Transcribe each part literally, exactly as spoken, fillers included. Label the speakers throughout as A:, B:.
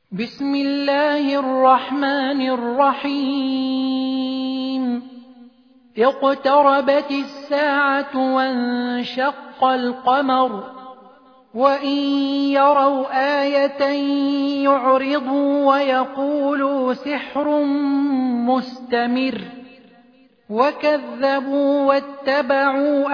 A: بسم الله الرحمن الرحيم اقتربت الساعة وانشق القمر وإن يروا آية يعرضوا ويقولوا سحر مستمر وكذبوا واتبعوا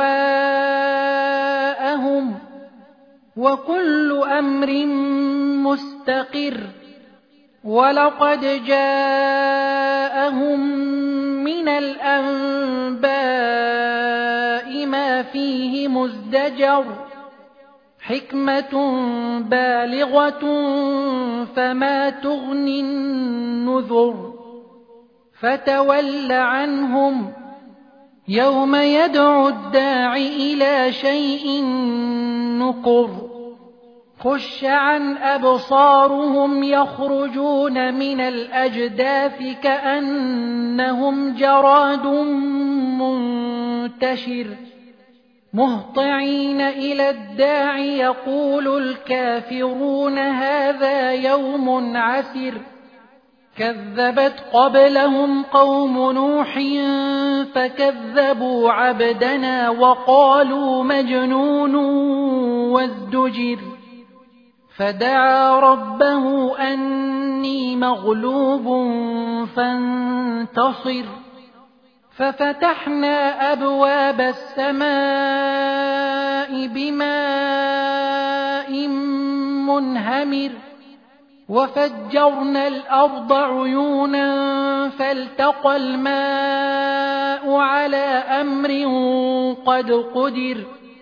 A: أهواءهم وكل أمر مستقر ولقد جاءهم من الأنباء ما فيه مزدجر حكمة بالغة فما تغني النذر فتول عنهم يوم يدعو الداع إلى شيء نكر خش عن أبصارهم يخرجون من الأجداث كأنهم جراد منتشر مهطعين إلى الداع يقول الكافرون هذا يوم عسر كذبت قبلهم قوم نوح فكذبوا عبدنا وقالوا مجنون وازدجر فدعا ربه أني مغلوب فانتصر ففتحنا أبواب السماء بماء منهمر وفجرنا الأرض عيونا فالتقى الماء على أمر قد قدر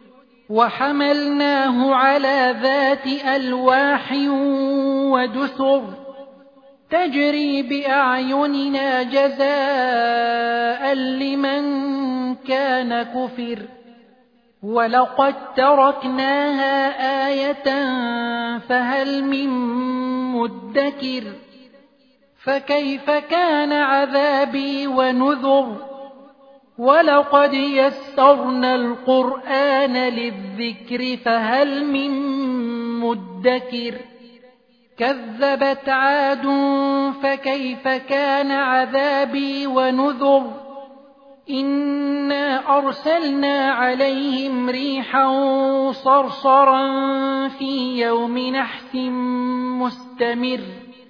A: وحملناه على ذات ألواح ودسر تجري بأعيننا جزاء لمن كان كفر ولقد تركناها آية فهل من مدكر فكيف كان عذابي ونذر ولقد يسرنا القرآن للذكر فهل من مدكر كذبت عاد فكيف كان عذابي ونذر إنا أرسلنا عليهم ريحا صرصرا في يوم نحس مستمر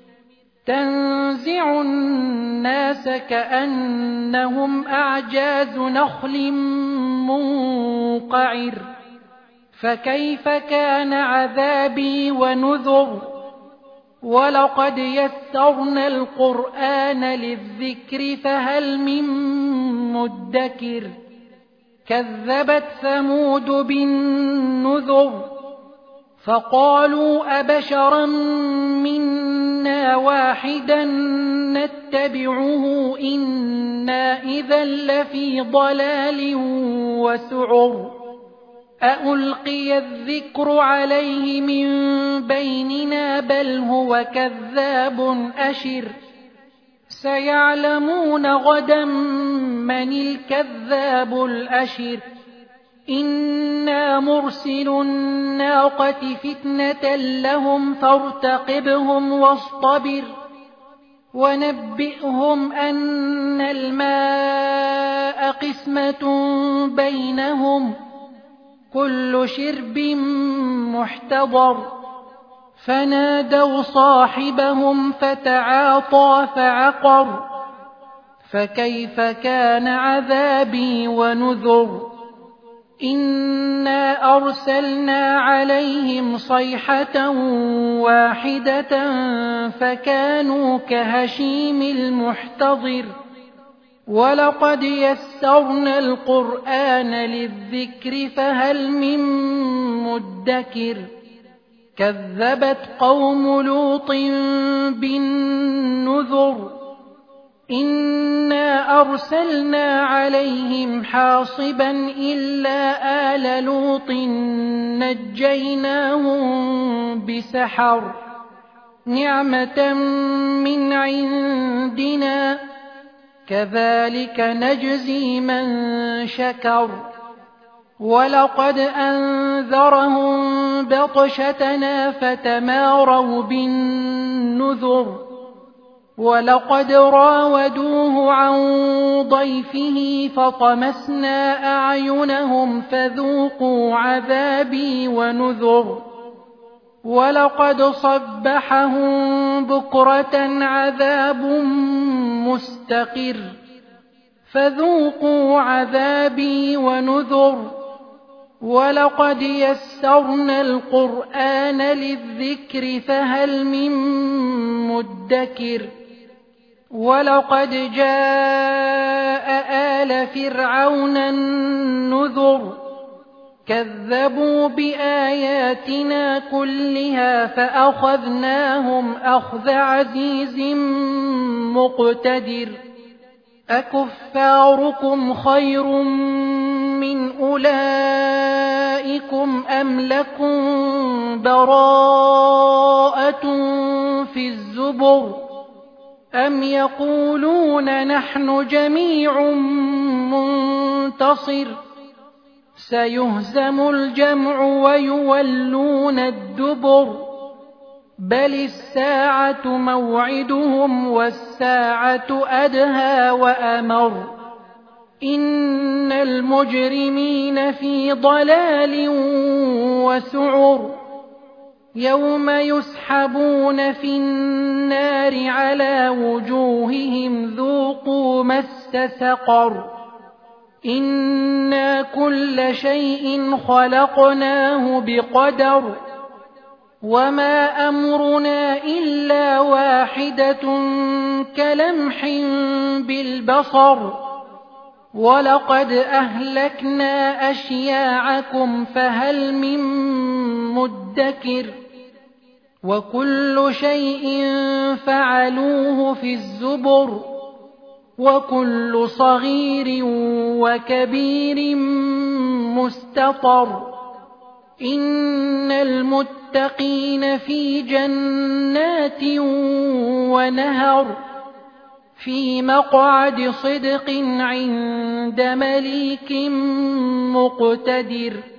A: تنزع الناس كأنهم أعجاز نخل منقعر فكيف كان عذابي ونذر ولقد يسرنا القرآن للذكر فهل من مدكر كذبت ثمود بالنذر فقالوا أبشرا منا واحدا نتبعه إنا إذا لفي ضلال وسعر أألقي الذكر عليه من بيننا بل هو كذاب أشر سيعلمون غدا من الكذاب الأشر إنا مرسل الناقة فتنة لهم فارتقبهم واصطبر ونبئهم أن الماء قسمة بينهم كل شرب محتضر فنادوا صاحبهم فتعاطى فعقر فكيف كان عذابي ونذر إنا أرسلنا عليهم صيحة واحدة فكانوا كهشيم المحتضر ولقد يسرنا القرآن للذكر فهل من مدكر كذبت قوم لوط بالنذر إنا أرسلنا عليهم حاصبا إلا آل لوط نجيناهم بسحر نعمة من عندنا كذلك نجزي من شكر ولقد أنذرهم بطشتنا فتماروا بالنذر ولقد راودوه عن ضيفه فطمسنا أعينهم فذوقوا عذابي ونذر ولقد صبحهم بكرة عذاب مستقر فذوقوا عذابي ونذر ولقد يسرنا القرآن للذكر فهل من مدكر ولقد جاء آل فرعون النذر كذبوا بآياتنا كلها فأخذناهم أخذ عزيز مقتدر أكفاركم خير من أولئكم أم لكم براءة في الزبر أم يقولون نحن جميع منتصر سيهزم الجمع ويولون الدبر بل الساعة موعدهم والساعة أدهى وأمر إن المجرمين في ضلال وسعر يوم يسحبون في النار على وجوههم ذوقوا مس سقر إنا كل شيء خلقناه بقدر وما أمرنا إلا واحدة كلمح بالبصر ولقد أهلكنا أشياعكم فهل من مدكر وكل شيء فعلوه في الزبر وكل صغير وكبير مستطر إن المتقين في جنات ونهر في مقعد صدق عند مليك مقتدر